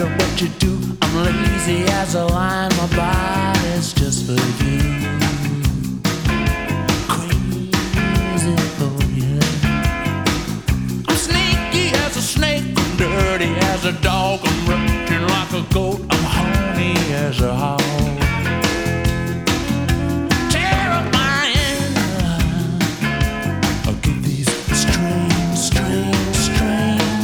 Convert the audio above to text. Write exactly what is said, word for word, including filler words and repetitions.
matter what you do, I'm lazy as a lion, my body's just for you. Crazy for you. I'm sneaky as a snake, I'm dirty as a dog, I'm raging like a goat, I'm horny as a hog.